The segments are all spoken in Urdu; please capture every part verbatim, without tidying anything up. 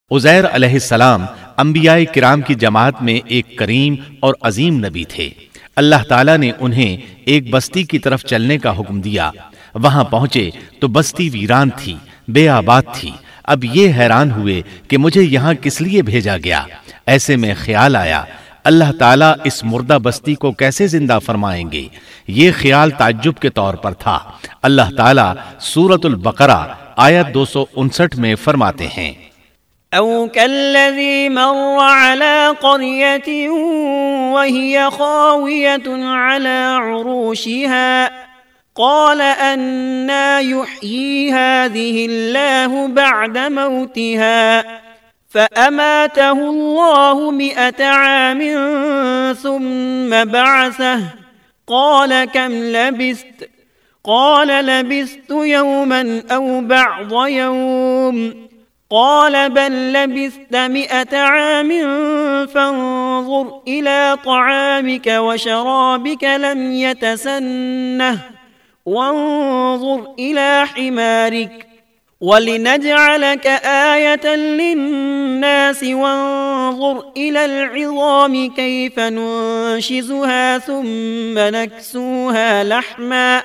عزیر علیہ السلام انبیاء کرام کی جماعت میں ایک کریم اور عظیم نبی تھے۔ اللہ تعالیٰ نے انہیں ایک بستی کی طرف چلنے کا حکم دیا۔ وہاں پہنچے تو بستی ویران تھی، بے آباد تھی۔ اب یہ حیران ہوئے کہ مجھے یہاں کس لیے بھیجا گیا۔ ایسے میں خیال آیا اللہ تعالیٰ اس مردہ بستی کو کیسے زندہ فرمائیں گے۔ یہ خیال تعجب کے طور پر تھا۔ اللہ تعالیٰ سورۃ البقرہ آیت دو سو انسٹھ میں فرماتے ہیں، أو كالذي مر على قرية وهي خاوية على عروشها قال أنى يحيي هذه الله بعد موتها فأماته الله مئة عام ثم بعثه قال كم لبثت قال لبثت يوما أو بعض يوم قال بل لبثت مئة عام فانظر إلى طعامك وشرابك لم يتسنه وانظر إلى حمارك ولنجعلك آية للناس وانظر إلى العظام كيف ننشزها ثم نكسوها لحما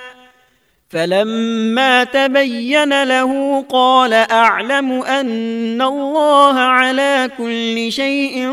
فلما تبين له قال أعلم أن الله على كل شيء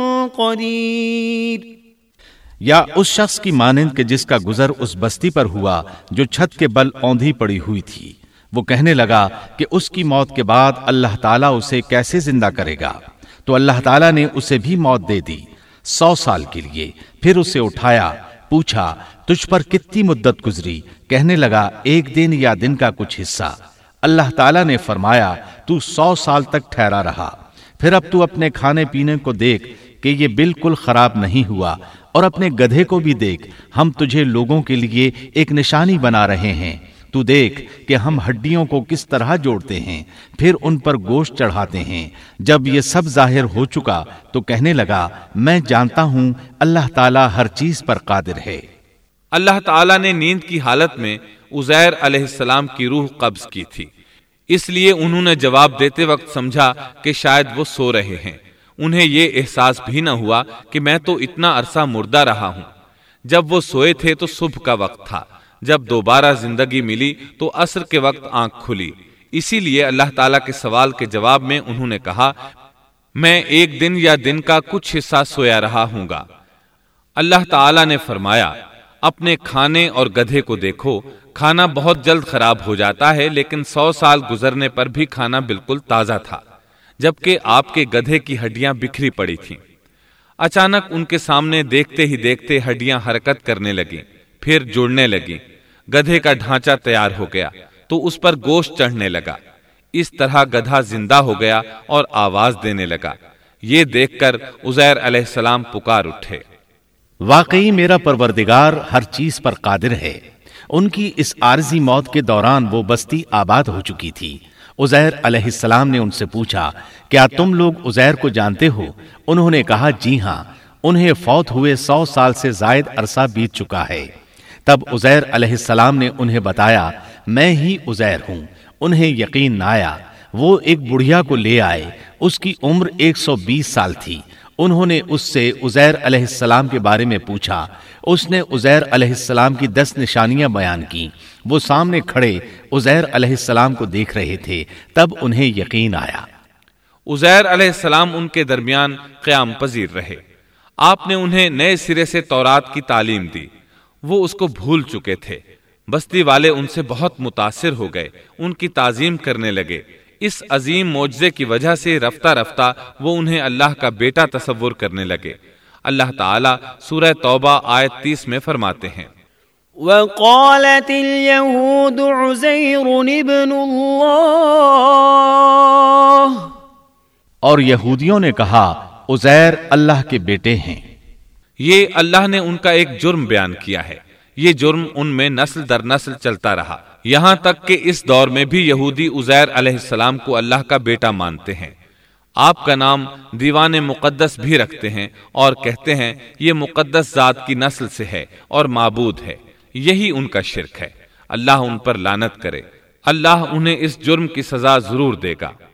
قدير۔ یا اس شخص کی مانند کہ جس کا گزر اس بستی پر ہوا جو چھت کے بل اوندھی پڑی ہوئی تھی۔ وہ کہنے لگا کہ اس کی موت کے بعد اللہ تعالیٰ اسے کیسے زندہ کرے گا، تو اللہ تعالیٰ نے اسے بھی موت دے دی سو سال کے لیے۔ پھر اسے اٹھایا، پوچھا تجھ پر کتنی مدت گزری؟ کہنے لگا ایک دن یا دن کا کچھ حصہ۔ اللہ تعالیٰ نے فرمایا تو سو سال تک ٹھہرا رہا، پھر اب تو اپنے کھانے پینے کو دیکھ کہ یہ بالکل خراب نہیں ہوا، اور اپنے گدھے کو بھی دیکھ، ہم تجھے لوگوں کے لیے ایک نشانی بنا رہے ہیں۔ تو دیکھ کہ ہم ہڈیوں کو کس طرح جوڑتے ہیں، پھر ان پر گوشت چڑھاتے ہیں۔ جب یہ سب ظاہر ہو چکا تو کہنے لگا میں جانتا ہوں اللہ تعالیٰ ہر چیز پر قادر ہے۔ اللہ تعالیٰ نے نیند کی حالت میں عزیر علیہ السلام کی روح قبض کی تھی، اس لیے انہوں نے جواب دیتے وقت سمجھا کہ شاید وہ سو رہے ہیں۔ انہیں یہ احساس بھی نہ ہوا کہ میں تو اتنا عرصہ مردہ رہا ہوں۔ جب وہ سوئے تھے تو صبح کا وقت تھا، جب دوبارہ زندگی ملی تو عصر کے وقت آنکھ کھلی۔ اسی لیے اللہ تعالیٰ کے سوال کے جواب میں انہوں نے کہا میں ایک دن یا دن کا کچھ حصہ سویا رہا ہوں گا۔ اللہ تعالیٰ نے فرمایا اپنے کھانے اور گدھے کو دیکھو، کھانا بہت جلد خراب ہو جاتا ہے، لیکن سو سال گزرنے پر بھی کھانا بالکل تازہ تھا، جبکہ آپ کے گدھے کی ہڈیاں بکھری پڑی تھیں۔ اچانک ان کے سامنے دیکھتے ہی دیکھتے ہڈیاں حرکت کرنے لگیں، پھر جڑنے لگیں۔ گدھے کا ڈھانچہ تیار ہو گیا تو اس پر گوشت چڑھنے لگا۔ اس طرح گدھا زندہ ہو گیا اور آواز دینے لگا۔ یہ دیکھ کر عزیر علیہ السلام پکار اٹھے، واقعی میرا پروردگار ہر چیز پر قادر ہے۔ ان کی اس عارضی موت کے دوران وہ بستی آباد ہو چکی تھی۔ عزیر علیہ السلام نے ان سے پوچھا کیا تم لوگ عزیر کو جانتے ہو؟ انہوں نے کہا جی ہاں، انہیں فوت ہوئے سو سال سے زائد عرصہ بیت چکا ہے۔ تب عزیر علیہ السلام نے انہیں بتایا میں ہی عزیر ہوں۔ انہیں یقین نہ آیا۔ وہ ایک بڑھیا کو لے آئے، اس کی عمر ایک سو بیس سال تھی۔ انہوں نے اس سے عزیر علیہ السلام کے بارے میں پوچھا۔ اس نے عزیر علیہ السلام کی دس نشانیاں بیان کی۔ وہ سامنے کھڑے عزیر علیہ السلام کو دیکھ رہے تھے، تب انہیں یقین آیا۔ عزیر علیہ السلام ان کے درمیان قیام پذیر رہے۔ آپ نے انہیں نئے سرے سے تورات کی تعلیم دی۔ وہ اس کو بھول چکے تھے۔ بستی والے ان سے بہت متاثر ہو گئے، ان کی تعظیم کرنے لگے۔ اس عظیم معجزے کی وجہ سے رفتہ رفتہ وہ انہیں اللہ کا بیٹا تصور کرنے لگے۔ اللہ تعالیٰ سورہ توبہ آیت تیس میں فرماتے ہیں، وَقَالَتِ الْيَهُودُ عُزَيْرٌ ابْنُ اللَّهِ، اور یہودیوں نے کہا عزیر اللہ کے بیٹے ہیں۔ یہ اللہ نے ان کا ایک جرم بیان کیا ہے۔ یہ جرم ان میں نسل در نسل چلتا رہا، یہاں تک کہ اس دور میں بھی یہودی عزیر علیہ السلام کو اللہ کا بیٹا مانتے ہیں۔ آپ کا نام دیوان مقدس بھی رکھتے ہیں اور کہتے ہیں یہ مقدس ذات کی نسل سے ہے اور معبود ہے۔ یہی ان کا شرک ہے۔ اللہ ان پر لعنت کرے۔ اللہ انہیں اس جرم کی سزا ضرور دے گا۔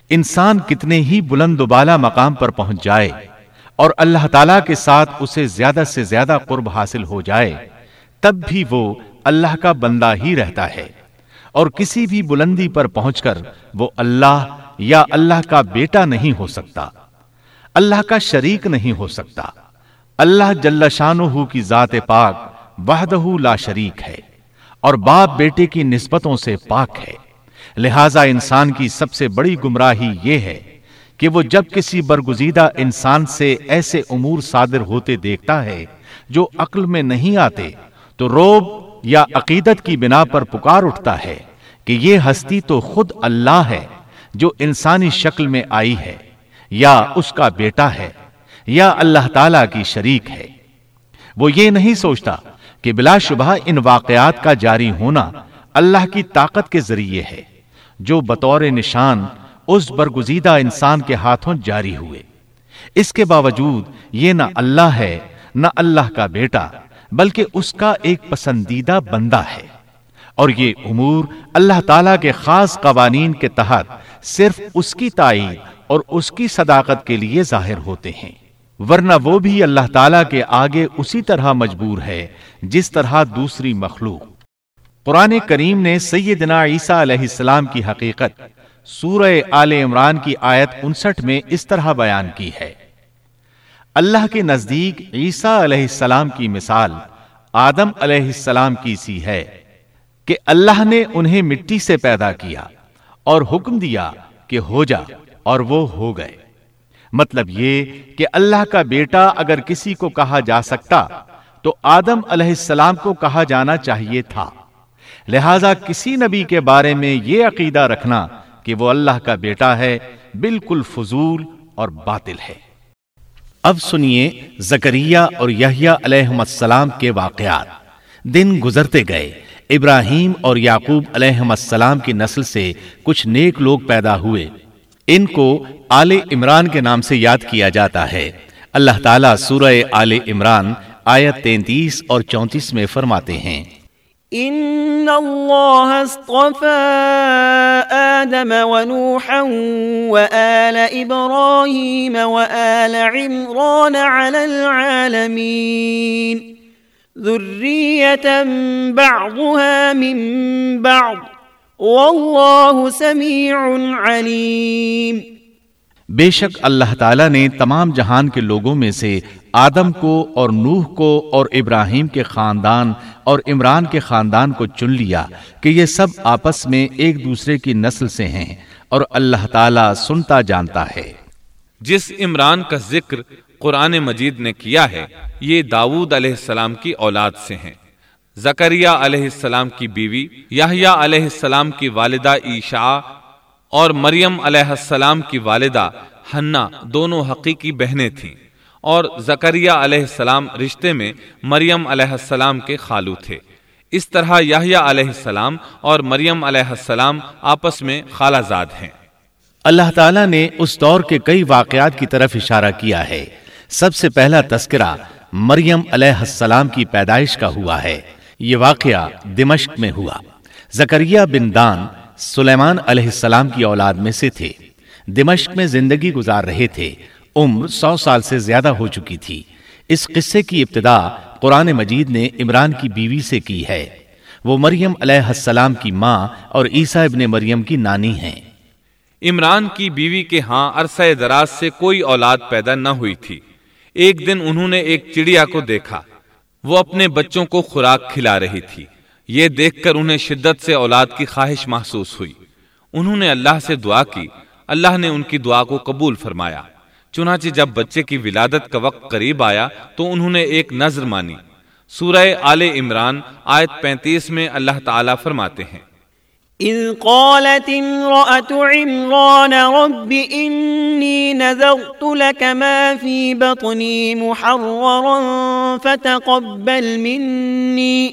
انسان کتنے ہی بلند و بالا مقام پر پہنچ جائے اور اللہ تعالیٰ کے ساتھ اسے زیادہ سے زیادہ قرب حاصل ہو جائے، تب بھی وہ اللہ کا بندہ ہی رہتا ہے، اور کسی بھی بلندی پر پہنچ کر وہ اللہ یا اللہ کا بیٹا نہیں ہو سکتا، اللہ کا شریک نہیں ہو سکتا۔ اللہ جل شانہ کی ذات پاک وحدہ لا شریک ہے اور باپ بیٹے کی نسبتوں سے پاک ہے، لہذا انسان کی سب سے بڑی گمراہی یہ ہے کہ وہ جب کسی برگزیدہ انسان سے ایسے امور صادر ہوتے دیکھتا ہے جو عقل میں نہیں آتے تو روب یا عقیدت کی بنا پر پکار اٹھتا ہے کہ یہ ہستی تو خود اللہ ہے جو انسانی شکل میں آئی ہے، یا اس کا بیٹا ہے، یا اللہ تعالی کی شریک ہے۔ وہ یہ نہیں سوچتا کہ بلا شبہ ان واقعات کا جاری ہونا اللہ کی طاقت کے ذریعے ہے جو بطور نشان اس برگزیدہ انسان کے ہاتھوں جاری ہوئے۔ اس کے باوجود یہ نہ اللہ ہے نہ اللہ کا بیٹا، بلکہ اس کا ایک پسندیدہ بندہ ہے، اور یہ امور اللہ تعالیٰ کے خاص قوانین کے تحت صرف اس کی تائید اور اس کی صداقت کے لیے ظاہر ہوتے ہیں، ورنہ وہ بھی اللہ تعالیٰ کے آگے اسی طرح مجبور ہے جس طرح دوسری مخلوق۔ قرآن کریم نے سیدنا عیسیٰ علیہ السلام کی حقیقت سورہ آل عمران کی آیت انسٹھ میں اس طرح بیان کی ہے: اللہ کے نزدیک عیسیٰ علیہ السلام کی مثال آدم علیہ السلام کی سی ہے کہ اللہ نے انہیں مٹی سے پیدا کیا اور حکم دیا کہ ہو جا، اور وہ ہو گئے۔ مطلب یہ کہ اللہ کا بیٹا اگر کسی کو کہا جا سکتا تو آدم علیہ السلام کو کہا جانا چاہیے تھا، لہذا کسی نبی کے بارے میں یہ عقیدہ رکھنا کہ وہ اللہ کا بیٹا ہے بالکل فضول اور باطل ہے۔ اب سنیے زکریا اور یحییٰ علیہم السلام کے واقعات۔ دن گزرتے گئے، ابراہیم اور یعقوب علیہم السلام کی نسل سے کچھ نیک لوگ پیدا ہوئے، ان کو آل عمران کے نام سے یاد کیا جاتا ہے۔ اللہ تعالیٰ سورہ آل عمران آیت تینتیس اور چونتیس میں فرماتے ہیں: ان اللہ اصطفى آدم ونوحا وآل ابراہیم وآل عمران على العالمین ذریة بعضها من بعض واللہ سمیع علیم۔ بے شک اللہ تعالیٰ نے تمام جہان کے لوگوں میں سے آدم کو اور نوح کو اور ابراہیم کے خاندان اور عمران کے خاندان کو چن لیا کہ یہ سب آپس میں ایک دوسرے کی نسل سے ہیں، اور اللہ تعالیٰ سنتا جانتا ہے۔ جس عمران کا ذکر قرآن مجید نے کیا ہے یہ داؤد علیہ السلام کی اولاد سے ہیں۔ زکریا علیہ السلام کی بیوی، یحییٰ علیہ السلام کی والدہ عیشا اور مریم علیہ السلام کی والدہ حنا دونوں حقیقی بہنیں تھیں، اور زکریا علیہ السلام رشتے میں مریم علیہ السلام کے خالو تھے۔ اس طرح یحییٰ علیہ السلام اور مریم علیہ السلام آپس میں خالہ زاد ہیں۔ اللہ تعالیٰ نے اس دور کے کئی واقعات کی طرف اشارہ کیا ہے۔ سب سے پہلا تذکرہ مریم علیہ السلام کی پیدائش کا ہوا ہے۔ یہ واقعہ دمشق میں ہوا۔ زکریا بن دان سلیمان علیہ السلام کی اولاد میں سے تھے، دمشق میں زندگی گزار رہے تھے، عمر سو سال سے زیادہ ہو چکی تھی۔ اس قصے کی ابتدا قرآن مجید نے عمران کی بیوی سے کی ہے۔ وہ مریم علیہ السلام کی ماں اور عیسیٰ ابن مریم کی نانی ہیں۔ عمران کی بیوی کے ہاں عرصہ دراز سے کوئی اولاد پیدا نہ ہوئی تھی۔ ایک دن انہوں نے ایک چڑیا کو دیکھا، وہ اپنے بچوں کو خوراک کھلا رہی تھی۔ یہ دیکھ کر انہیں شدت سے اولاد کی خواہش محسوس ہوئی۔ انہوں نے اللہ سے دعا کی، اللہ نے ان کی دعا کو قبول فرمایا۔ چنانچہ جب بچے کی ولادت کا وقت قریب آیا تو انہوں نے ایک نذر مانی۔ سورہ آل عمران آیت پینتیس میں اللہ تعالیٰ فرماتے ہیں: اذ قالت امرأة عمران رب انی نذرت لك ما في بطنی محررا فتقبل منی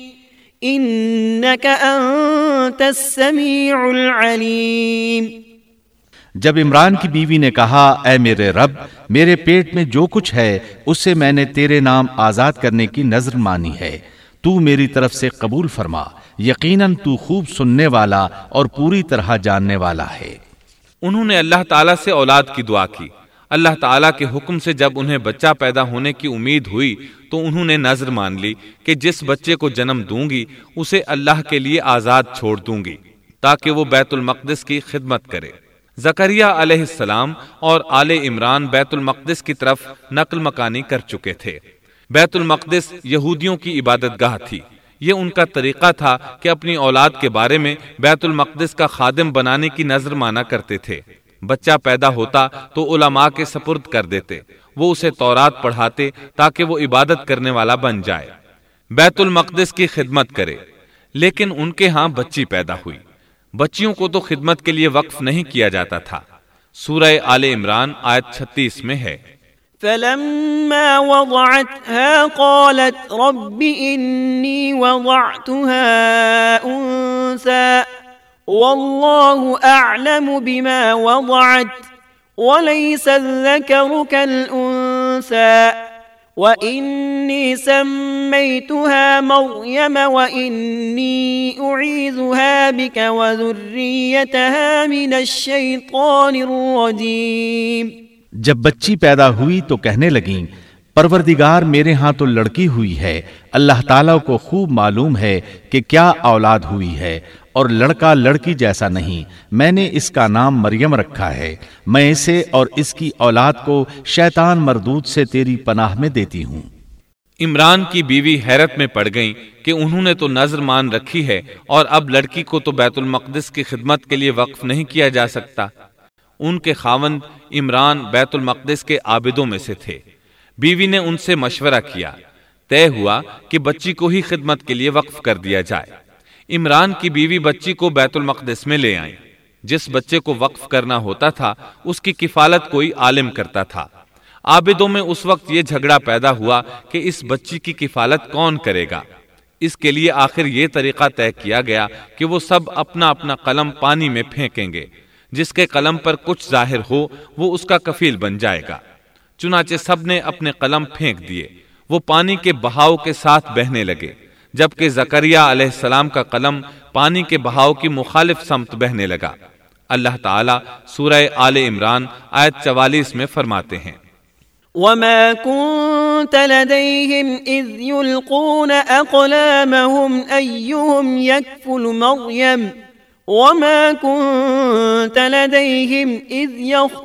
انك انت السمیع العلیم۔ جب عمران کی بیوی نے کہا، اے میرے رب، میرے پیٹ میں جو کچھ ہے اسے میں نے تیرے نام آزاد کرنے کی نذر مانی ہے، تو میری طرف سے قبول فرما، یقیناً تو خوب سننے والا اور پوری طرح جاننے والا ہے۔ انہوں نے اللہ تعالیٰ سے اولاد کی دعا کی۔ اللہ تعالیٰ کے حکم سے جب انہیں بچہ پیدا ہونے کی امید ہوئی تو انہوں نے نذر مان لی کہ جس بچے کو جنم دوں گی اسے اللہ کے لیے آزاد چھوڑ دوں گی تاکہ وہ بیت المقدس کی خدمت کرے۔ زکریہ علیہ السلام اور آل عمران بیت المقدس کی طرف نقل مکانی کر چکے تھے۔ بیت المقدس یہودیوں کی عبادت گاہ تھی۔ یہ ان کا طریقہ تھا کہ اپنی اولاد کے بارے میں بیت المقدس کا خادم بنانے کی نذر مانا کرتے تھے۔ بچہ پیدا ہوتا تو علماء کے سپرد کر دیتے، وہ اسے تورات پڑھاتے تاکہ وہ عبادت کرنے والا بن جائے، بیت المقدس کی خدمت کرے۔ لیکن ان کے ہاں بچی پیدا ہوئی۔ بچیوں کو تو خدمت کے لیے وقف نہیں کیا جاتا تھا۔ سورہ آل عمران آیت چھتیس میں ہے، فلما وضعتها قالت رب إني وضعتها أنثى والله أعلم بما وضعت وليس الذكر كالأنثى وإني سميتها مريم وإني أعيذها بك وذريتها من الشيطان الرجيم۔ جب بچی پیدا ہوئی تو کہنے لگیں، پروردگار میرے ہاں تو لڑکی ہوئی ہے، اللہ تعالیٰ کو خوب معلوم ہے کہ کیا اولاد ہوئی ہے، اور لڑکا لڑکی جیسا نہیں، میں نے اس کا نام مریم رکھا ہے، میں اسے اور اس کی اولاد کو شیطان مردود سے تیری پناہ میں دیتی ہوں۔ عمران کی بیوی حیرت میں پڑ گئیں کہ انہوں نے تو نذر مان رکھی ہے اور اب لڑکی کو تو بیت المقدس کی خدمت کے لیے وقف نہیں کیا جا سکتا۔ ان کے خاوند عمران بیت المقدس کے عابدوں میں سے تھے۔ بیوی نے ان سے مشورہ کیا، طے ہوا کہ بچی کو ہی خدمت کے لیے وقف کر دیا جائے۔ عمران کی بیوی بچی کو بیت المقدس میں لے آئیں۔ جس بچے کو وقف کرنا ہوتا تھا اس کی کفالت کوئی عالم کرتا تھا۔ عابدوں میں اس وقت یہ جھگڑا پیدا ہوا کہ اس بچی کی کفالت کون کرے گا۔ اس کے لیے آخر یہ طریقہ طے کیا گیا کہ وہ سب اپنا اپنا قلم پانی میں پھینکیں گے، جس کے قلم پر کچھ ظاہر ہو وہ اس کا کفیل بن جائے گا۔ چنانچہ سب نے اپنے قلم پھینک دیے، وہ پانی کے بہاؤ کے ساتھ بہنے لگے، جبکہ زکریہ علیہ السلام کا قلم پانی کے بہاؤ کی مخالف سمت بہنے لگا۔ اللہ تعالیٰ سورہ آل عمران آیت چوالیس میں فرماتے ہیں، وما كنت لديهم إذ يلقون أقلامهم أيهم يكفل مريم وما كنت لديهم إذ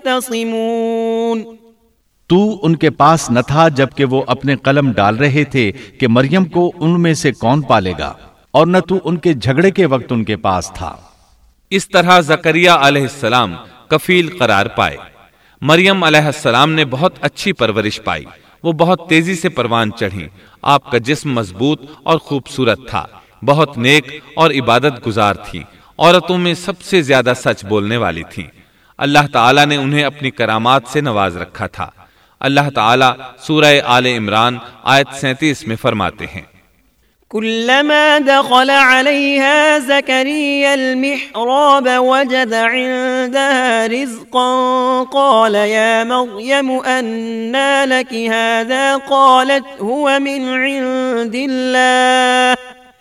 يختصمون۔ تو ان کے پاس نہ تھا جبکہ وہ اپنے قلم ڈال رہے تھے کہ مریم کو ان میں سے کون پالے گا، اور نہ تو ان کے جھگڑے کے وقت ان کے پاس تھا۔ اس طرح زکریہ علیہ السلام کفیل قرار پائے۔ مریم علیہ السلام نے بہت اچھی پرورش پائی، وہ بہت تیزی سے پروان چڑھی۔ آپ کا جسم مضبوط اور خوبصورت تھا، بہت نیک اور عبادت گزار تھی، عورتوں میں سب سے زیادہ سچ بولنے والی تھی۔ اللہ تعالیٰ نے انہیں اپنی کرامات سے نواز رکھا تھا۔ اللہ تعالیٰ سورہ آل عمران آیت سینتیس میں فرماتے ہیں، كلما دخل عليها زكريا المحراب وجد عندها رزقا قال يا مريم أنى لك هذا قالت هو من عند الله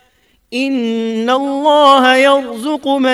إن الله يرزق من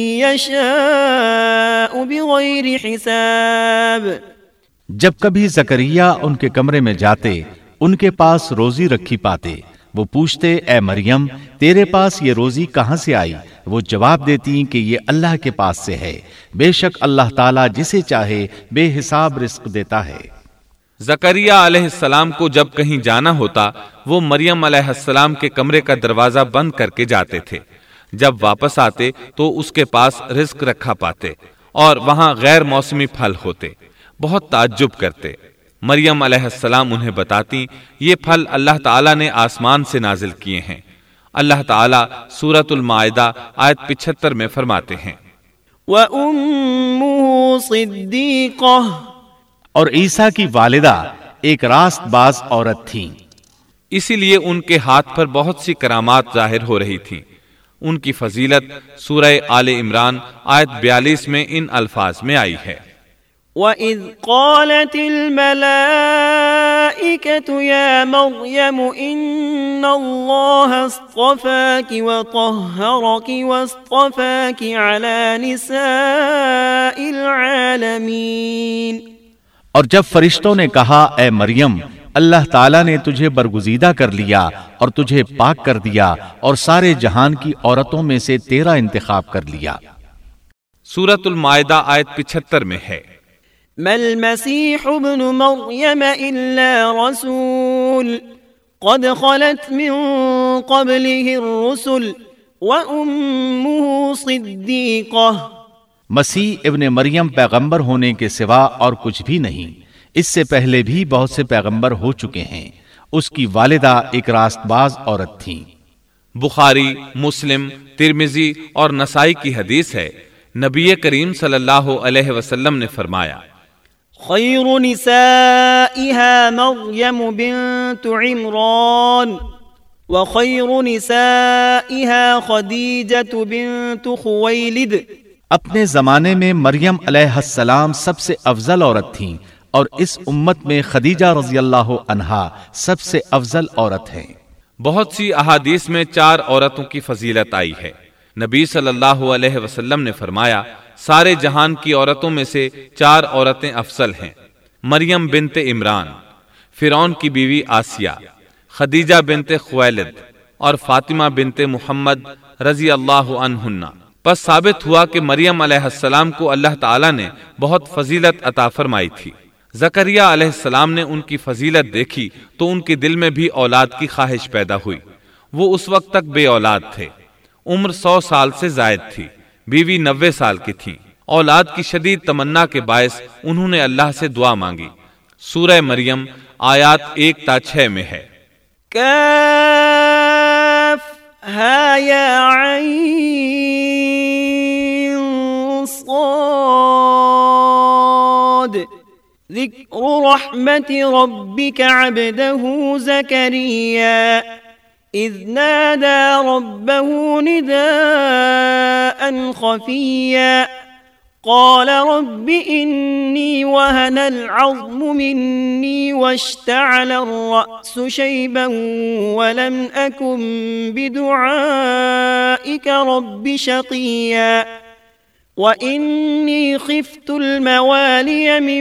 يشاء بغير حساب۔ جب کبھی زکریا ان کے کمرے میں جاتے ان کے پاس روزی رکھی پاتے، وہ پوچھتے اے مریم تیرے پاس یہ روزی کہاں سے آئی؟ وہ جواب دیتی کہ یہ اللہ کے پاس سے ہے، بے شک اللہ تعالیٰ جسے چاہے بے حساب رزق دیتا ہے۔ زکریہ علیہ السلام کو جب کہیں جانا ہوتا وہ مریم علیہ السلام کے کمرے کا دروازہ بند کر کے جاتے تھے۔ جب واپس آتے تو اس کے پاس رزق رکھا پاتے اور وہاں غیر موسمی پھل ہوتے۔ بہت تعجب کرتے۔ مریم علیہ السلام انہیں بتاتی یہ پھل اللہ تعالیٰ نے آسمان سے نازل کیے ہیں۔ اللہ تعالیٰ سورۃ المائدہ آیت پچہتر میں فرماتے ہیں، وَأُمُّهُ صِدِّيقَةٌ، اور عیسیٰ کی والدہ ایک راست باز عورت تھی، اسی لیے ان کے ہاتھ پر بہت سی کرامات ظاہر ہو رہی تھی۔ ان کی فضیلت سورہ آل عمران آیت بیالیس میں ان الفاظ میں آئی ہے، وَإِذْ قَالَتِ الْمَلَائِكَةُ يَا مَرْيَمُ إِنَّ اللَّهَ اصْطَفَاكِ وَطَهَّرَكِ وَاصْطَفَاكِ عَلَى نِسَاءِ الْعَالَمِينَ۔ العالمین۔ اور جب فرشتوں نے کہا اے مریم اللہ تعالیٰ نے تجھے برگزیدہ کر لیا اور تجھے پاک کر دیا اور سارے جہان کی عورتوں میں سے تیرا انتخاب کر لیا۔ سورۃ المائدہ آیت پچہتر میں ہے ما المسيح ابن مريم إلا رسول قد خلت من قبله الرسل وأمه صديقة۔ مسیح ابن مریم پیغمبر ہونے کے سوا اور کچھ بھی نہیں، اس سے پہلے بھی بہت سے پیغمبر ہو چکے ہیں، اس کی والدہ ایک راست باز عورت تھیں۔ بخاری، مسلم، ترمذی اور نسائی کی حدیث ہے، نبی کریم صلی اللہ علیہ وسلم نے فرمایا خیر نسائها مریم بنت عمران وخیر نسائها خدیجة بنت خویلد۔ اپنے زمانے میں مریم علیہ السلام سب سے افضل عورت تھیں اور اس امت میں خدیجہ رضی اللہ عنہا سب سے افضل عورت ہیں۔ بہت سی احادیث میں چار عورتوں کی فضیلت آئی ہے۔ نبی صلی اللہ علیہ وسلم نے فرمایا سارے جہان کی عورتوں میں سے چار عورتیں افضل ہیں، مریم بنت عمران، فرعون کی بیوی آسیہ، خدیجہ بنت خویلد اور فاطمہ بنت محمد رضی اللہ عنہن۔ پس ثابت ہوا کہ مریم علیہ السلام کو اللہ تعالیٰ نے بہت فضیلت عطا فرمائی تھی۔ زکریہ علیہ السلام نے ان کی فضیلت دیکھی تو ان کے دل میں بھی اولاد کی خواہش پیدا ہوئی۔ وہ اس وقت تک بے اولاد تھے، عمر سو سال سے زائد تھی، بیوی نوے سال کی تھی۔ اولاد کی شدید تمنا کے باعث انہوں نے اللہ سے دعا مانگی۔ سورہ مریم آیات ایک تا چھ میں ہے کاف ہا یا عین صاد ذکر رحمت ربک عبده زکریا اذ نادى ربه نداء خفيا قال رب إني وهن العظم مني واشتعل الرأس شيبا ولم أكن بدعائك رب شقيا وإني خفت الموالي من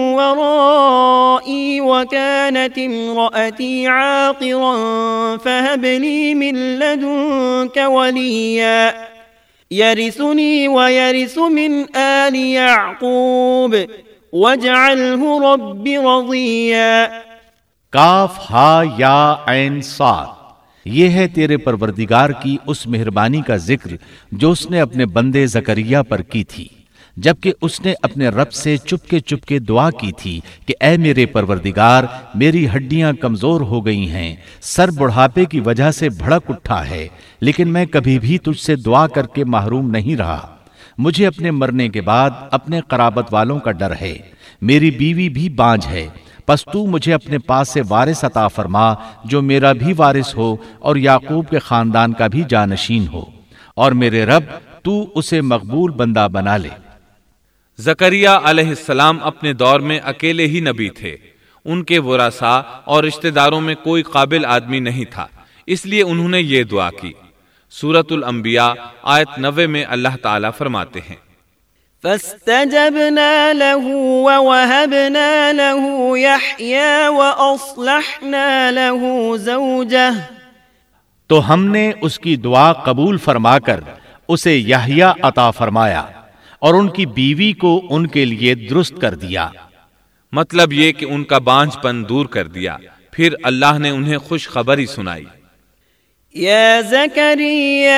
ورائي وكانت امرأتي عاقرا فهب لي من لدنك وليا يرثني ويرث من آل يعقوب واجعله رب رضيا۔ کاف ہا یا عین صاد، یہ ہے تیرے پروردگار کی اس مہربانی کا ذکر جو اس نے اپنے بندے زکریا پر کی تھی، جبکہ اس نے اپنے رب سے چپکے چپکے دعا کی تھی کہ اے میرے پروردگار میری ہڈیاں کمزور ہو گئی ہیں، سر بڑھاپے کی وجہ سے بھڑک اٹھا ہے، لیکن میں کبھی بھی تجھ سے دعا کر کے محروم نہیں رہا۔ مجھے اپنے مرنے کے بعد اپنے قرابت والوں کا ڈر ہے، میری بیوی بھی بانجھ ہے، پس تو مجھے اپنے پاس سے وارث عطا فرما جو میرا بھی وارث ہو اور یعقوب کے خاندان کا بھی جانشین ہو، اور میرے رب تو اسے مقبول بندہ بنا لے۔ زکریا علیہ السلام اپنے دور میں اکیلے ہی نبی تھے، ان کے ورثاء اور رشتہ داروں میں کوئی قابل آدمی نہیں تھا، اس لیے انہوں نے یہ دعا کی۔ سورۃ الانبیاء آیت نوے میں اللہ تعالیٰ فرماتے ہیں فاستجبنا له ووهبنا له يحيى وأصلحنا له زوجه، تو ہم نے اس کی دعا قبول فرما کر اسے یحییٰ عطا فرمایا اور ان کی بیوی کو ان کے لیے درست کر دیا۔ مطلب یہ کہ ان کا بانجھ پن دور کر دیا، پھر اللہ نے انہیں خوشخبری سنائی۔ یا زکریا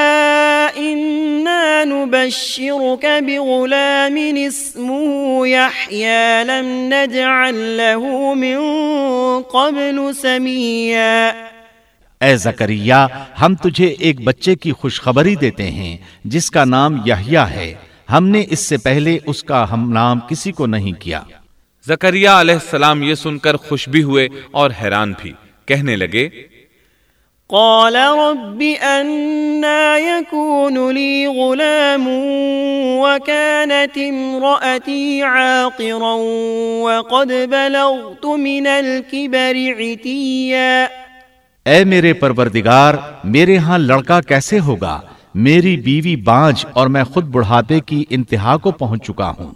انا نبشرک بغلام اسمه یحیی لم نجعل له من قبل سمیا۔ اے زکریا ہم تجھے ایک بچے کی خوشخبری دیتے ہیں جس کا نام یحییٰ ہے، ہم نے اس سے پہلے اس کا ہم نام کسی کو نہیں کیا۔ زکریا علیہ السلام یہ سن کر خوش بھی ہوئے اور حیران بھی، کہنے لگے قال رب أنا يكون لي غلام وكانت امرأتي عاقرا وقد بلغت من الكبر عتيا۔ اے میرے پروردگار میرے ہاں لڑکا کیسے ہوگا، میری بیوی بانجھ اور میں خود بڑھاپے کی انتہا کو پہنچ چکا ہوں۔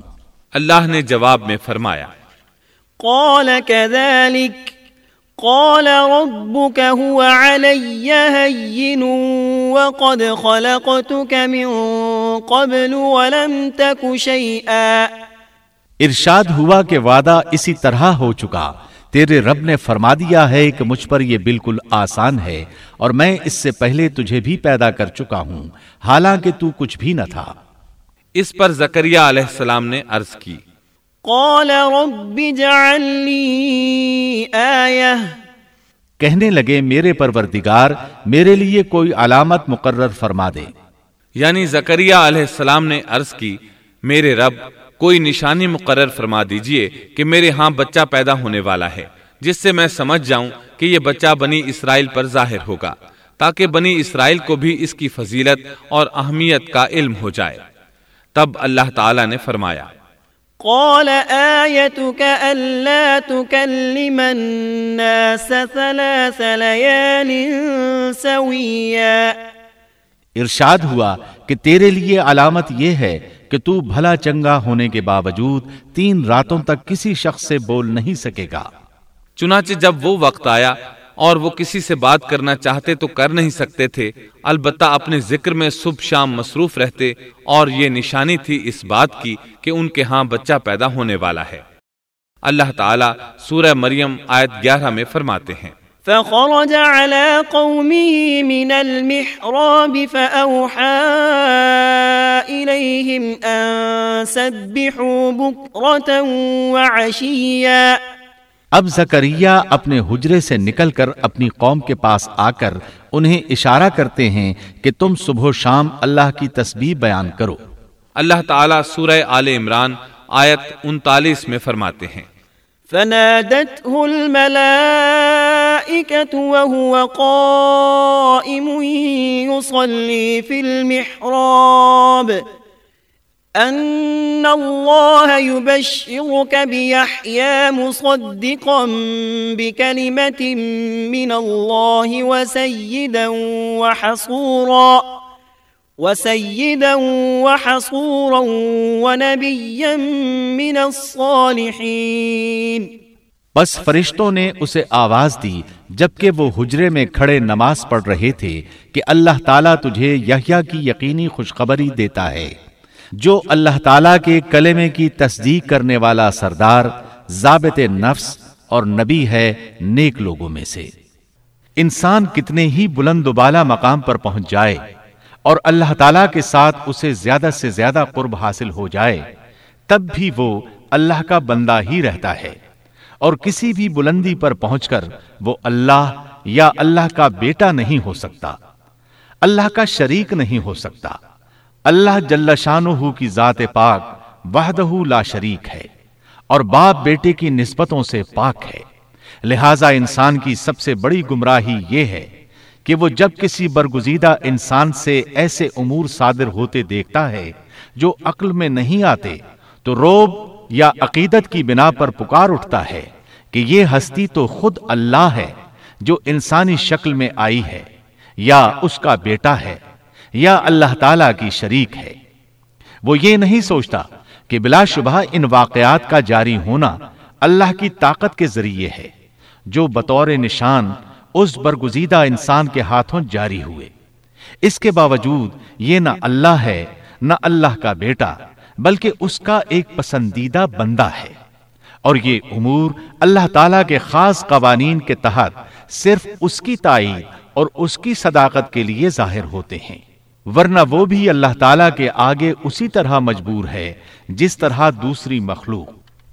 اللہ نے جواب میں فرمایا، قال كذلك قال ربك هو علي هين وقد خلقتك من قبل ولم تك شيئا۔ ارشاد ہوا کہ وعدہ اسی طرح ہو چکا، تیرے رب نے فرما دیا ہے کہ مجھ پر یہ بالکل آسان ہے اور میں اس سے پہلے تجھے بھی پیدا کر چکا ہوں حالانکہ تو کچھ بھی نہ تھا۔ اس پر زکریا علیہ السلام نے عرض کی، قال رب اجعل لي آیہ، کہنے لگے میرے پروردگار میرے لیے کوئی علامت مقرر فرما دے۔ یعنی زکریا علیہ السلام نے عرض کی، میرے رب کوئی نشانی مقرر فرما دیجئے کہ میرے ہاں بچہ پیدا ہونے والا ہے، جس سے میں سمجھ جاؤں کہ یہ بچہ بنی اسرائیل پر ظاہر ہوگا، تاکہ بنی اسرائیل کو بھی اس کی فضیلت اور اہمیت کا علم ہو جائے۔ تب اللہ تعالی نے فرمایا، قال آیتک الا تکلم الناس ثلاث لیال سویا۔ ارشاد ہوا کہ تیرے لیے علامت یہ ہے کہ تو بھلا چنگا ہونے کے باوجود تین راتوں تک کسی شخص سے بول نہیں سکے گا۔ چنانچہ جب وہ وقت آیا اور وہ کسی سے بات کرنا چاہتے تو کر نہیں سکتے تھے، البتہ اپنے ذکر میں صبح شام مصروف رہتے، اور یہ نشانی تھی اس بات کی کہ ان کے ہاں بچہ پیدا ہونے والا ہے۔ اللہ تعالیٰ سورہ مریم آیت گیارہ میں فرماتے ہیں، فخرج على قومه من المحراب فأوحى إليهم أن سبحوا بكرة وعشيا۔ اب زکریا اپنے حجرے سے نکل کر اپنی قوم کے پاس آ کر انہیں اشارہ کرتے ہیں کہ تم صبح و شام اللہ کی تسبیح بیان کرو۔ اللہ تعالیٰ سورہ آل عمران آیت انتالیس میں فرماتے ہیں، فنادته الملائكة وهو قائم يصلي في المحراب أن الله يبشرك بيحيى مصدقا بكلمة من الله وسيدا وحصورا وسيدا وحصورا ونبيا من الصالحين۔ بس فرشتوں نے اسے آواز دی جبکہ وہ حجرے میں کھڑے نماز پڑھ رہے تھے کہ اللہ تعالیٰ تجھے یحییٰ کی یقینی خوشخبری دیتا ہے، جو اللہ تعالیٰ کے کلمے کی تصدیق کرنے والا سردار، ضابط نفس اور نبی ہے نیک لوگوں میں سے۔ انسان کتنے ہی بلند و بالا مقام پر پہنچ جائے اور اللہ تعالیٰ کے ساتھ اسے زیادہ سے زیادہ قرب حاصل ہو جائے، تب بھی وہ اللہ کا بندہ ہی رہتا ہے، اور کسی بھی بلندی پر پہنچ کر وہ اللہ یا اللہ کا بیٹا نہیں ہو سکتا، اللہ کا شریک نہیں ہو سکتا۔ اللہ جل شانہ کی ذات پاک وحدہ لا شریک ہے اور باپ بیٹے کی نسبتوں سے پاک ہے، لہذا انسان کی سب سے بڑی گمراہی یہ ہے کہ وہ جب کسی برگزیدہ انسان سے ایسے امور صادر ہوتے دیکھتا ہے جو عقل میں نہیں آتے تو روب یا عقیدت کی بنا پر پکار اٹھتا ہے کہ یہ ہستی تو خود اللہ ہے جو انسانی شکل میں آئی ہے، یا اس کا بیٹا ہے، یا اللہ تعالیٰ کی شریک ہے۔ وہ یہ نہیں سوچتا کہ بلا شبہ ان واقعات کا جاری ہونا اللہ کی طاقت کے ذریعے ہے جو بطور نشان اس برگزیدہ انسان کے ہاتھوں جاری ہوئے۔ اس کے باوجود یہ نہ اللہ ہے نہ اللہ کا بیٹا، بلکہ اس کا ایک پسندیدہ بندہ ہے، اور یہ امور اللہ تعالیٰ کے خاص قوانین کے تحت صرف اس کی تائید اور اس کی صداقت کے لیے ظاہر ہوتے ہیں، ورنہ وہ بھی اللہ تعالیٰ کے آگے اسی طرح مجبور ہے جس طرح دوسری مخلوق۔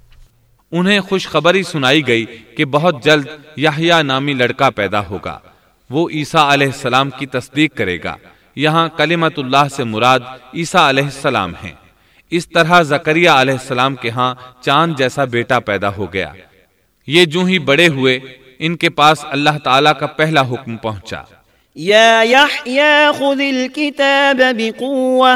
انہیں خوشخبری سنائی گئی کہ بہت جلد یحییٰ نامی لڑکا پیدا ہوگا، وہ عیسیٰ علیہ السلام کی تصدیق کرے گا۔ یہاں کلمت اللہ سے مراد عیسیٰ علیہ السلام ہیں۔ اس طرح زکریا علیہ السلام کے ہاں چاند جیسا بیٹا پیدا ہو گیا۔ یہ جو ہی بڑے ہوئے ان کے پاس اللہ تعالیٰ کا پہلا حکم پہنچا، یا یحییٰ خذ الکتاب بقوة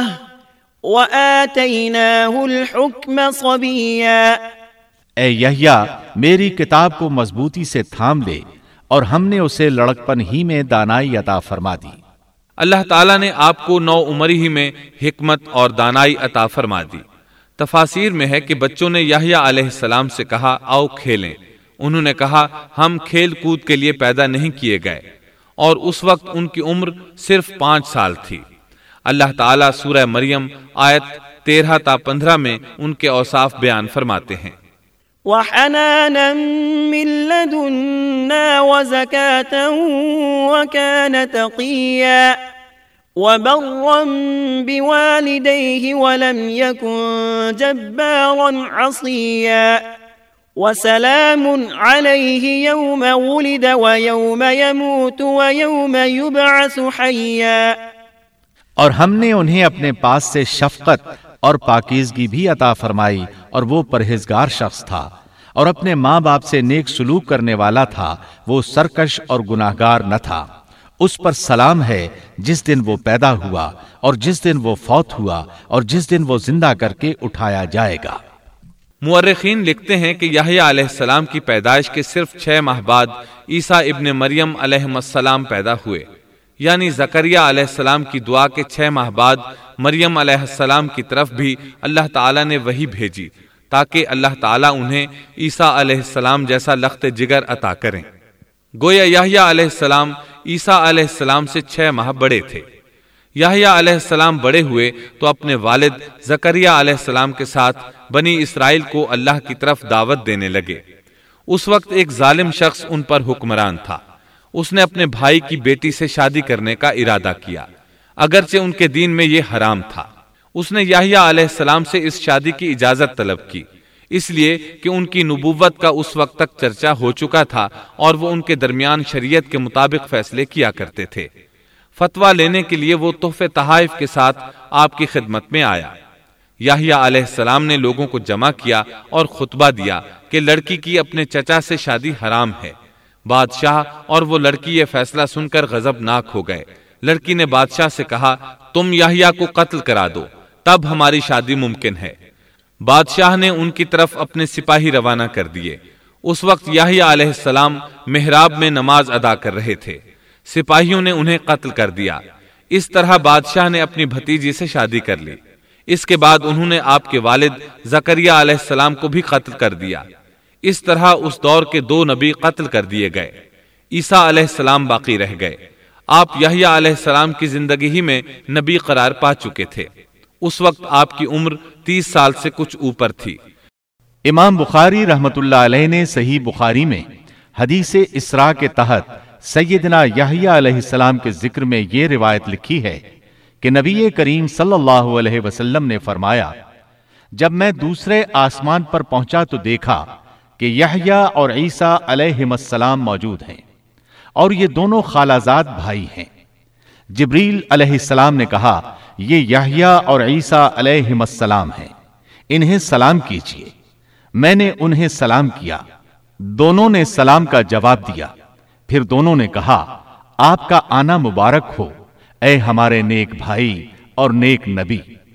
وآتیناہ الحکم صبیا۔ اے یحییٰ میری کتاب کو مضبوطی سے تھام لے، اور ہم نے اسے لڑکپن ہی میں دانائی عطا فرما دی۔ اللہ تعالیٰ نے آپ کو نو عمری ہی میں حکمت اور دانائی عطا فرما دی، تفاسیر میں ہے کہ بچوں نے یحییٰ علیہ السلام سے کہا آؤ کھیلیں۔ انہوں نے کہا ہم کھیل کود کے لیے پیدا نہیں کیے گئے، اور اس وقت ان کی عمر صرف پانچ سال تھی۔ اللہ تعالیٰ سورہ مریم آیت تیرہ تا پندرہ میں ان کے اوصاف بیان فرماتے ہیں۔ وحنانا من لدنا وزكاة وكان تقيا وبرا بوالديه ولم يكن جبارا عصيا وسلام عليه يوم ولد ويوم يموت ويوم يبعث حيا۔ اور ہم نے انہیں اپنے پاس سے شفقت اور پاکیزگی بھی عطا فرمائی، اور وہ پرہیزگار شخص تھا اور اپنے ماں باپ سے نیک سلوک کرنے والا تھا، وہ سرکش اور گناہگار نہ تھا۔ اس پر سلام ہے جس دن وہ پیدا ہوا اور جس دن وہ فوت ہوا اور جس دن وہ زندہ کر کے اٹھایا جائے گا۔ مورخین لکھتے ہیں کہ یحییٰ علیہ السلام کی پیدائش کے صرف چھ ماہ بعد عیسیٰ ابن مریم علیہ السلام پیدا ہوئے، یعنی زکریا علیہ السلام کی دعا کے چھ ماہ بعد مریم علیہ السلام کی طرف بھی اللہ تعالیٰ نے وحی بھیجی تاکہ اللہ تعالیٰ انہیں عیسیٰ علیہ السلام جیسا لخت جگر عطا کریں۔ گویا یحییٰ علیہ السلام عیسیٰ علیہ السلام سے چھ ماہ بڑے تھے۔ یحییٰ علیہ السلام بڑے ہوئے تو اپنے والد زکریا علیہ السلام کے ساتھ بنی اسرائیل کو اللہ کی طرف دعوت دینے لگے۔ اس وقت ایک ظالم شخص ان پر حکمران تھا۔ اس نے اپنے بھائی کی بیٹی سے شادی کرنے کا ارادہ کیا، اگرچہ ان کے دین میں یہ حرام تھا۔ اس نے یحییٰ علیہ السلام سے اس شادی کی اجازت طلب کی، اس لیے کہ ان کی نبوت کا اس وقت تک چرچا ہو چکا تھا اور وہ ان کے درمیان شریعت کے مطابق فیصلے کیا کرتے تھے۔ فتویٰ لینے کے لیے وہ تحفے تحائف کے ساتھ آپ کی خدمت میں آیا۔ یحییٰ علیہ السلام نے لوگوں کو جمع کیا اور خطبہ دیا کہ لڑکی کی اپنے چچا سے شادی حرام ہے۔ بادشاہ اور وہ لڑکی یہ فیصلہ سن کر غضبناک ہو گئے۔ لڑکی نے بادشاہ سے کہا تم یحییٰ کو قتل کرا دو، تب ہماری شادی ممکن ہے۔ بادشاہ نے ان کی طرف اپنے سپاہی روانہ کر دیے۔ اس وقت یحییٰ علیہ السلام محراب میں نماز ادا کر رہے تھے۔ سپاہیوں نے انہیں قتل کر دیا۔ اس طرح بادشاہ نے اپنی بھتیجی سے شادی کر لی۔ اس کے بعد انہوں نے آپ کے والد زکریا علیہ السلام کو بھی قتل کر دیا۔ اس طرح اس دور کے دو نبی قتل کر دیے گئے۔ عیسیٰ علیہ السلام باقی رہ گئے۔ آپ یحییٰ علیہ السلام کی زندگی ہی میں نبی قرار پا چکے تھے۔ اس وقت آپ کی عمر تیس سال سے کچھ اوپر تھی۔ امام بخاری رحمت اللہ علیہ نے صحیح بخاری میں حدیث اسراء کے تحت سیدنا یحییٰ علیہ السلام کے ذکر میں یہ روایت لکھی ہے کہ نبی کریم صلی اللہ علیہ وسلم نے فرمایا، جب میں دوسرے آسمان پر پہنچا تو دیکھا کہ یحییٰ اور عیسیٰ علیہم السلام موجود ہیں، اور یہ دونوں خالہ زاد بھائی ہیں۔ جبریل علیہ السلام نے کہا یہ یحییٰ اور عیسیٰ علیہم السلام ہیں، انہیں سلام کیجیے۔ میں نے انہیں سلام کیا، دونوں نے سلام کا جواب دیا۔ پھر دونوں نے کہا آپ کا آنا مبارک ہو اے ہمارے نیک بھائی اور نیک نبی۔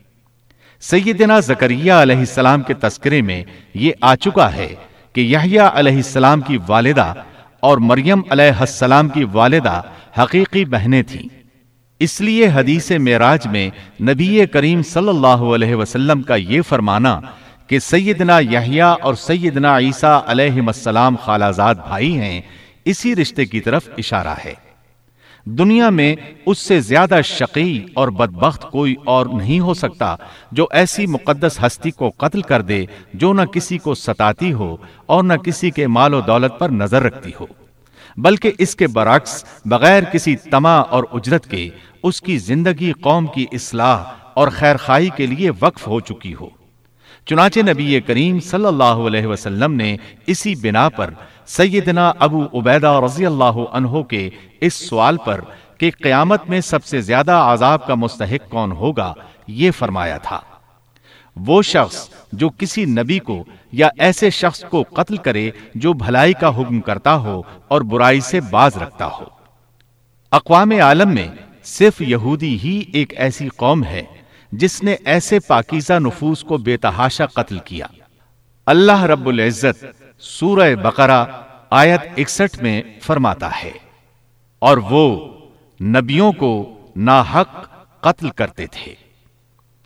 سیدنا زکریا علیہ السلام کے تذکرے میں یہ آ چکا ہے کہ یحییٰ علیہ السلام کی والدہ اور مریم علیہ السلام کی والدہ حقیقی بہنیں تھیں۔ اس لیے حدیث معراج میں نبی کریم صلی اللہ علیہ وسلم کا یہ فرمانا کہ سیدنا یحییٰ اور سیدنا عیسیٰ علیہ السلام خالہ زاد بھائی ہیں، اسی رشتے کی طرف اشارہ ہے۔ دنیا میں اس سے زیادہ شقی اور بدبخت کوئی اور نہیں ہو سکتا جو ایسی مقدس ہستی کو قتل کر دے جو نہ کسی کو ستاتی ہو اور نہ کسی کے مال و دولت پر نظر رکھتی ہو، بلکہ اس کے برعکس بغیر کسی طمع اور اجرت کے اس کی زندگی قوم کی اصلاح اور خیرخواہی کے لیے وقف ہو چکی ہو۔ چنانچہ نبی کریم صلی اللہ علیہ وسلم نے اسی بنا پر سیدنا ابو عبیدہ رضی اللہ عنہ کے اس سوال پر کہ قیامت میں سب سے زیادہ عذاب کا مستحق کون ہوگا یہ فرمایا تھا، وہ شخص جو کسی نبی کو یا ایسے شخص کو قتل کرے جو بھلائی کا حکم کرتا ہو اور برائی سے باز رکھتا ہو۔ اقوام عالم میں صرف یہودی ہی ایک ایسی قوم ہے جس نے ایسے پاکیزہ نفوس کو بے تحاشا قتل کیا۔ اللہ رب العزت سورہ بقرہ آیت اکسٹھ میں فرماتا ہے، اور وہ نبیوں کو ناحق قتل کرتے تھے۔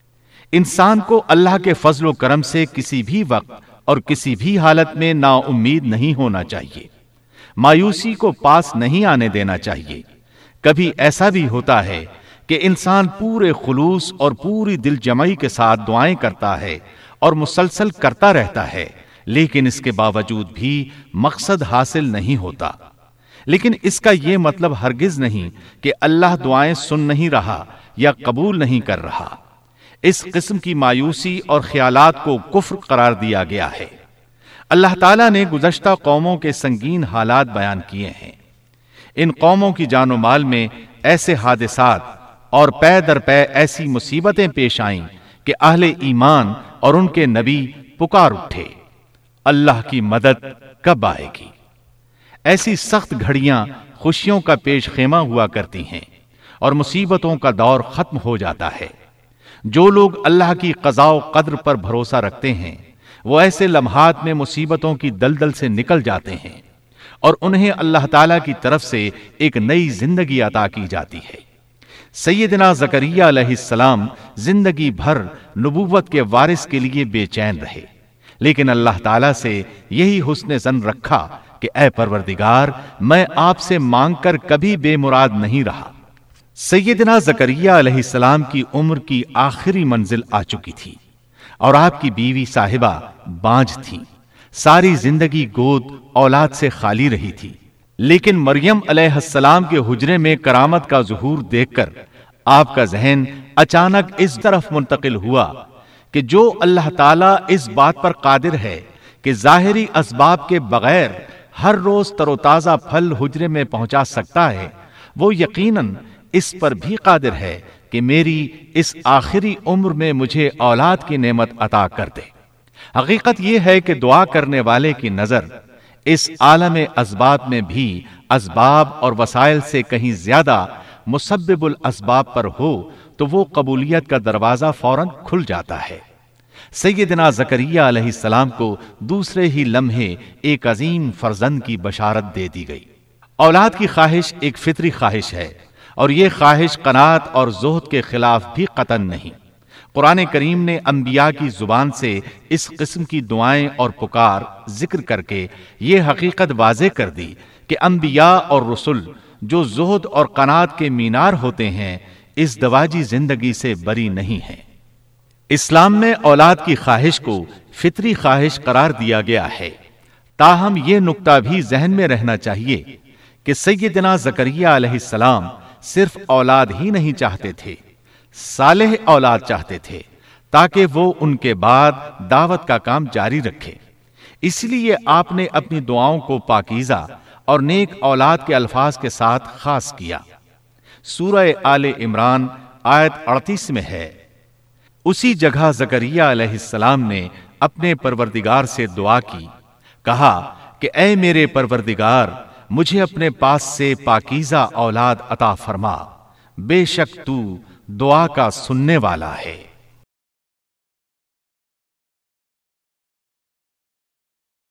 इंसान को अल्लाह के फजल करम से किसी भी वक्त और किसी भी हालत में ना उम्मीद नहीं होना चाहिए। मायूसी को पास नहीं आने देना चाहिए। कभी ऐसा भी होता है कि इंसान पूरे खुलूस और पूरी दिल जमाई के साथ दुआएं करता है और मुसलसल करता रहता है, लेकिन इसके बावजूद भी मकसद हासिल नहीं होता। लेकिन इसका यह मतलब हरगिज नहीं कि अल्लाह दुआएं सुन नहीं रहा या कबूल नहीं कर रहा। इस किस्म की मायूसी और ख्यालात को कुफ्र करार दिया गया है। अल्लाह ताला ने गुज़श्ता कौमों के संगीन हालात बयान किए हैं। इन कौमों की जानो माल में ऐसे हादिसात और पै दर पै ऐसी मुसीबतें पेश आईं कि अहले ईमान और उनके नबी पुकार उठे, अल्लाह की मदद कब आएगी। ऐसी सख्त घड़ियां खुशियों का पेश खेमा हुआ करती हैं और मुसीबतों का दौर खत्म हो जाता है। जो लोग अल्लाह की क़ज़ा व क़द्र पर भरोसा रखते हैं वो ऐसे लम्हात में मुसीबतों की दलदल से निकल जाते हैं और उन्हें अल्लाह ताला की तरफ से एक नई जिंदगी अता की जाती है। सैयदना ज़करिया अलैहिस्सलाम जिंदगी भर नबूवत के वारिस के लिए बेचैन रहे, लेकिन अल्लाह ताला से यही हुस्न ज़न रखा कि ऐ परवरदिगार, मैं आपसे मांगकर कभी बेमुराद नहीं रहा। सैयदना ज़करिया अलैहिस्सलाम की उम्र की आखिरी मंजिल आ चुकी थी और आपकी बीवी साहिबा बांझ थी। सारी जिंदगी गोद औलाद से खाली रही थी। लेकिन मरियम अलैहिस्सलाम के हुजरे में करामत का ज़ुहूर देखकर आपका जहन अचानक इस तरफ मुंतकिल हुआ कि जो अल्लाह ताला इस बात पर कादिर है कि ज़ाहिरी असबाब के बगैर हर रोज तरोताजा फल हुजरे में पहुंचा सकता है, वो यकीनन इस पर भी कादिर है कि मेरी इस आखिरी उम्र में मुझे औलाद की नेमत अता कर दे। हकीकत यह है कि दुआ करने वाले की नजर इस आलम असबाब में भी असबाब और वसाइल से कहीं ज्यादा मुसब्बिबुल असबाब पर हो तो वो कबूलियत का दरवाजा फौरन खुल जाता है। सैयदना ज़करिया अलैहिस्सलाम को दूसरे ही लम्हे एक अजीम फर्जंद की बशारत दे दी गई। औलाद की ख्वाहिश एक फितरी ख्वाहिश है और ये ख्वाहिश कनात और ज़ुहद के खिलाफ भी कतन नहीं। कुरान करीम ने अंबिया की जुबान से इस किस्म की दुआएं और पुकार जिक्र करके ये हकीकत वाज़े कर दी कि अंबिया और रसूल जो ज़ुहद और कनात के मीनार होते हैं, इस दवाजी जिंदगी से बरी नहीं है। इस्लाम में औलाद की ख्वाहिश को फितरी ख्वाहिश करार दिया गया है। ताहम ये नुक्ता भी जहन में रहना चाहिए कि सैयदना ज़करिया अलैहिस्सलाम सिर्फ औलाद ही नहीं चाहते थे, सालेह औलाद चाहते थे ताकि वो उनके बाद दावत का काम जारी रखे। इसलिए आपने अपनी दुआओं को पाकीज़ा और नेक औलाद के अल्फाज के साथ खास किया। सूरह आले इमरान आयत अड़तीस में है, उसी जगह ज़करिया अलैहिस्सलाम ने अपने परवरदिगार से दुआ की, कहा कि ऐ मेरे परवरदिगार, मुझे अपने पास से पाकीज़ा औलाद अता फरमा, बेशक तू दुआ का सुनने वाला है।